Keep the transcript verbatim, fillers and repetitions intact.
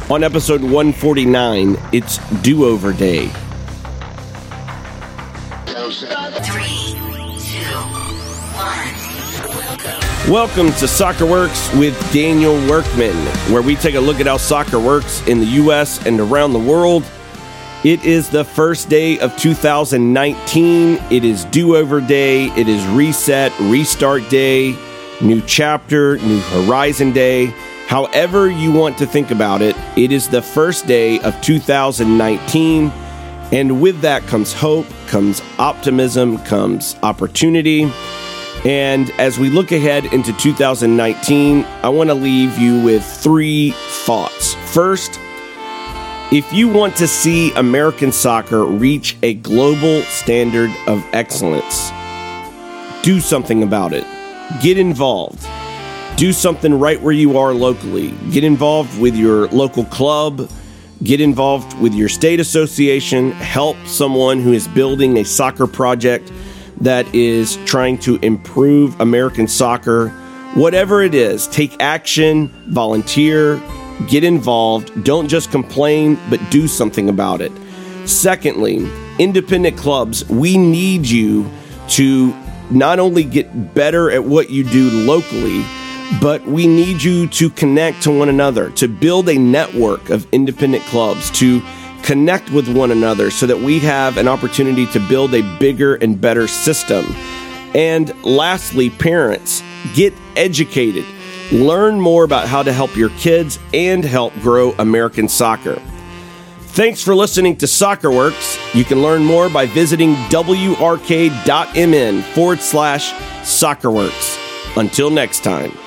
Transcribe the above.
On episode one forty-nine, it's Do-Over Day. Three, two, one. Welcome to Soccer Works with Daniel Workman, where we take a look at how soccer works in the U S and around the world. It is the first day of two thousand nineteen. It is Do-Over Day. It is Reset, Restart Day, New Chapter, New Horizon Day. However you want to think about it, it is the first day of two thousand nineteen. And with that comes hope, comes optimism, comes opportunity. And as we look ahead into two thousand nineteen, I want to leave you with three thoughts. First, if you want to see American soccer reach a global standard of excellence, do something about it. Get involved. Do something right where you are locally. Get involved with your local club. Get involved with your state association. Help someone who is building a soccer project that is trying to improve American soccer. Whatever it is, take action, volunteer, get involved. Don't just complain, but do something about it. Secondly, independent clubs, we need you to not only get better at what you do locally, but we need you to connect to one another, to build a network of independent clubs, to connect with one another so that we have an opportunity to build a bigger and better system. And lastly, parents, get educated. Learn more about how to help your kids and help grow American soccer. Thanks for listening to Soccer Works. You can learn more by visiting wrk.mn forward slash soccerworks. Until next time.